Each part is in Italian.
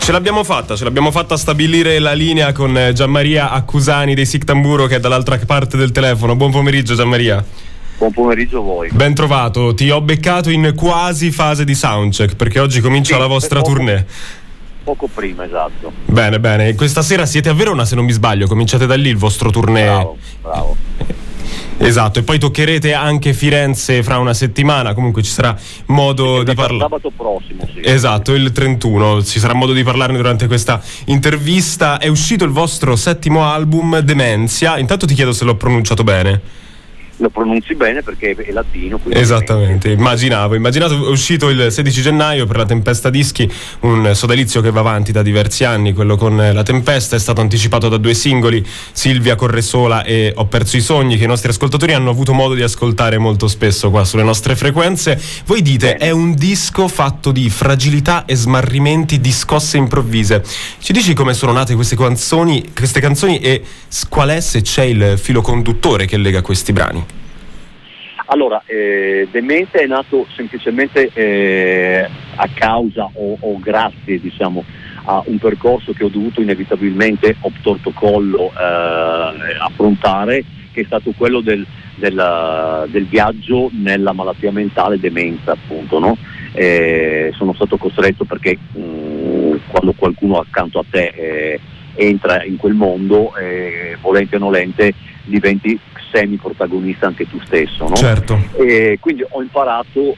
Ce l'abbiamo fatta a stabilire la linea con Gianmaria Accusani dei Sic Tamburo, che è dall'altra parte del telefono. Buon pomeriggio Gianmaria. Buon pomeriggio a voi. Ben trovato, ti ho beccato in quasi fase di soundcheck perché oggi comincia la vostra tournée. Poco prima, esatto. Bene, questa sera siete a Verona, se non mi sbaglio, cominciate da lì il vostro tournée. Bravo. Esatto, e poi toccherete anche Firenze fra una settimana, comunque ci sarà modo di parlare. Sabato prossimo, sì. Esatto, il 31, ci sarà modo di parlarne durante questa intervista. È uscito il vostro 7° album, Demenzia. Intanto ti chiedo se l'ho pronunciato bene. Lo pronunzi bene perché è latino. Esattamente, immaginavo. È uscito il 16 gennaio per la Tempesta Dischi, un sodalizio che va avanti da diversi anni. Quello con la Tempesta è stato anticipato da 2 singoli, Silvia corre sola e Ho perso i sogni, che i nostri ascoltatori hanno avuto modo di ascoltare molto spesso qua sulle nostre frequenze. Voi dite è un disco fatto di fragilità e smarrimenti, di scosse improvvise. Ci dici come sono nate queste canzoni e qual è, se c'è, il filo conduttore che lega questi brani? Allora, Demente è nato semplicemente a causa o grazie, diciamo, a un percorso che ho dovuto inevitabilmente obtorto collo affrontare, che è stato quello del viaggio nella malattia mentale, demenza, appunto, no? Sono stato costretto perché quando qualcuno accanto a te entra in quel mondo, volente o nolente, diventi semi-protagonista anche tu stesso, no? Certo. E quindi ho imparato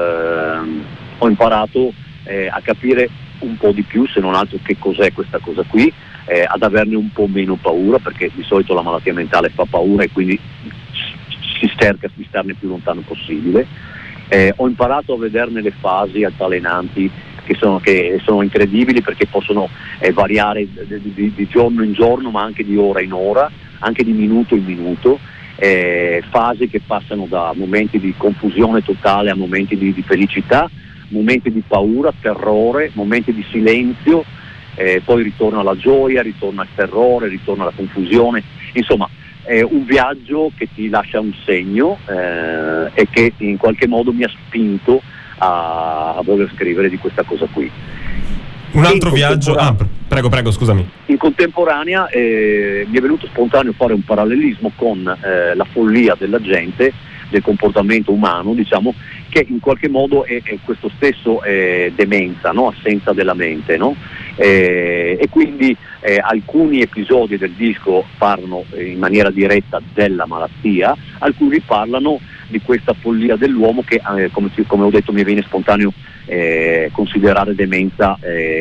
a capire un po' di più, se non altro, che cos'è questa cosa qui, ad averne un po' meno paura, perché di solito la malattia mentale fa paura e quindi si cerca di starne più lontano possibile. Ho imparato a vederne le fasi altalenanti che sono incredibili, perché possono variare di giorno in giorno, ma anche di ora in ora, anche di minuto in minuto. Fasi che passano da momenti di confusione totale a momenti di felicità, momenti di paura, terrore, momenti di silenzio, poi ritorna la gioia, ritorna il terrore, ritorna la confusione. Insomma, è un viaggio che ti lascia un segno e che in qualche modo mi ha spinto a voler scrivere di questa cosa qui. Un altro viaggio. Prego, scusami. In contemporanea mi è venuto spontaneo fare un parallelismo con la follia della gente, del comportamento umano, diciamo, che in qualche modo è questo stesso demenza, no? Assenza della mente, no? E quindi alcuni episodi del disco parlano in maniera diretta della malattia, alcuni parlano di questa follia dell'uomo che, come ho detto, mi viene spontaneo considerare demenza,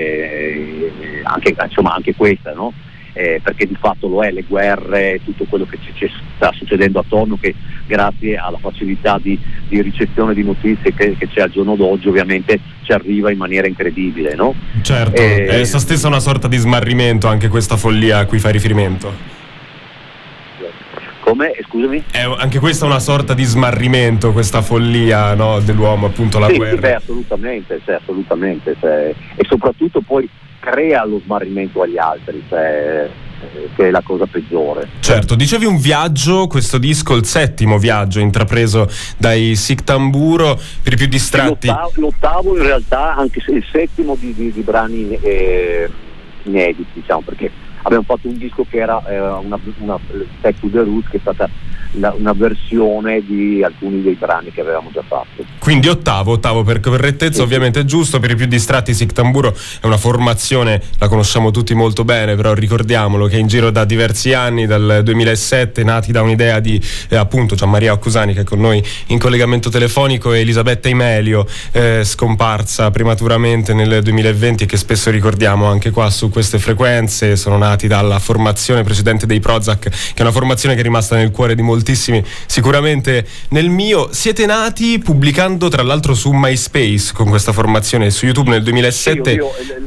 anche questa, no? Perché di fatto lo è, le guerre, tutto quello che ci sta succedendo attorno, che grazie alla facilità di ricezione di notizie che c'è al giorno d'oggi, ovviamente ci arriva in maniera incredibile, no? Certo, è essa stessa una sorta di smarrimento, anche questa follia a cui fai riferimento. Come? Scusami? È anche questa una sorta di smarrimento, questa follia, no, dell'uomo, appunto, la guerra. Sì, assolutamente. E soprattutto poi crea lo smarrimento agli altri, che è la cosa peggiore. Certo, dicevi un viaggio, questo disco, il 7° viaggio intrapreso dai Sic Tamburo, per i più distratti. L'8° in realtà, anche se il 7° di brani inediti, diciamo, perché abbiamo fatto un disco che era una Back to the Roots, che è stata una versione di alcuni dei brani che avevamo già fatto. Quindi ottavo per correttezza, ovviamente è giusto. Per i più distratti, Sic Tamburo è una formazione, la conosciamo tutti molto bene, però ricordiamolo che è in giro da diversi anni, dal 2007, nati da un'idea di appunto Gianmaria Accusani, che è con noi in collegamento telefonico, e Elisabetta Imelio, scomparsa prematuramente nel 2020 e che spesso ricordiamo anche qua su queste frequenze. Sono nati dalla formazione precedente dei Prozac, che è una formazione che è rimasta nel cuore di moltissimi, sicuramente nel mio. Siete nati pubblicando tra l'altro su MySpace con questa formazione, su YouTube nel 2007.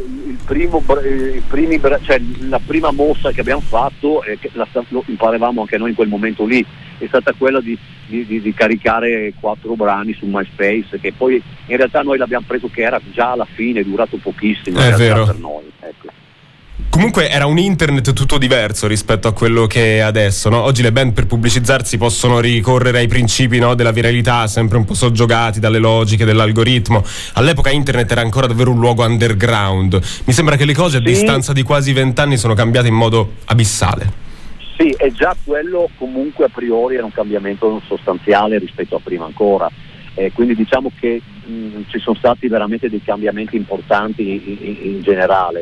La prima mossa che abbiamo fatto, che lo imparavamo anche noi in quel momento lì, è stata quella di caricare 4 brani su MySpace, che poi in realtà noi l'abbiamo preso che era già alla fine, durato pochissimo, è vero, per noi, ecco. Comunque era un internet tutto diverso rispetto a quello che è adesso, no? Oggi le band per pubblicizzarsi possono ricorrere ai principi, no, della viralità, sempre un po' soggiogati dalle logiche dell'algoritmo. All'epoca internet era ancora davvero un luogo underground. Mi sembra che le cose a distanza di quasi 20 anni sono cambiate in modo abissale. Sì, e già quello comunque a priori era un cambiamento sostanziale rispetto a prima ancora. Quindi diciamo che ci sono stati veramente dei cambiamenti importanti in generale.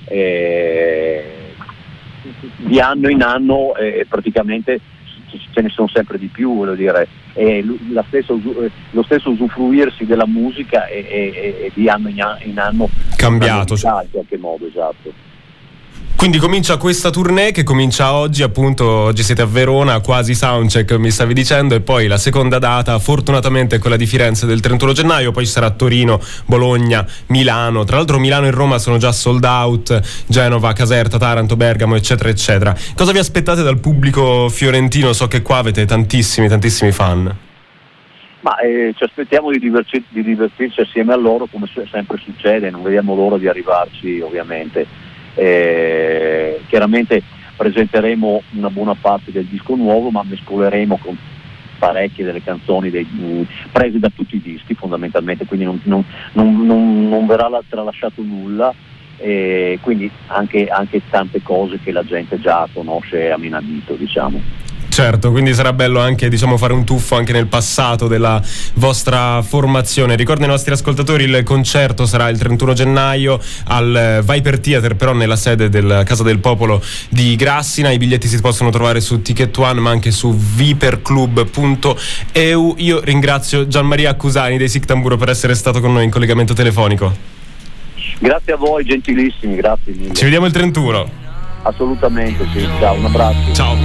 Di anno in anno praticamente ce ne sono sempre di più, voglio dire, lo stesso usufruirsi della musica è di anno in anno cambiato in qualche modo, esatto. Quindi comincia questa tournée che comincia oggi, appunto. Oggi siete a Verona, quasi soundcheck mi stavi dicendo, e poi la seconda data fortunatamente è quella di Firenze del 31 gennaio, poi ci sarà Torino, Bologna, Milano. Tra l'altro Milano e Roma sono già sold out, Genova, Caserta, Taranto, Bergamo, eccetera eccetera. Cosa vi aspettate dal pubblico fiorentino? So che qua avete tantissimi fan. Ma ci aspettiamo di divertirci assieme a loro, come sempre succede, non vediamo l'ora di arrivarci, ovviamente. Chiaramente presenteremo una buona parte del disco nuovo, ma mescoleremo con parecchie delle canzoni prese da tutti i dischi fondamentalmente, quindi non verrà tralasciato nulla, quindi anche tante cose che la gente già conosce a menadito, diciamo. Certo, quindi sarà bello anche, diciamo, fare un tuffo anche nel passato della vostra formazione. Ricordo ai nostri ascoltatori, il concerto sarà il 31 gennaio al Viper Theater, però nella sede del Casa del Popolo di Grassina. I biglietti si possono trovare su Ticket One, ma anche su viperclub.eu. Io ringrazio Gianmaria Accusani dei Sic Tamburo per essere stato con noi in collegamento telefonico. Grazie a voi, gentilissimi, grazie mille. Ci vediamo il 31. Assolutamente, sì. Ciao, un abbraccio. Ciao.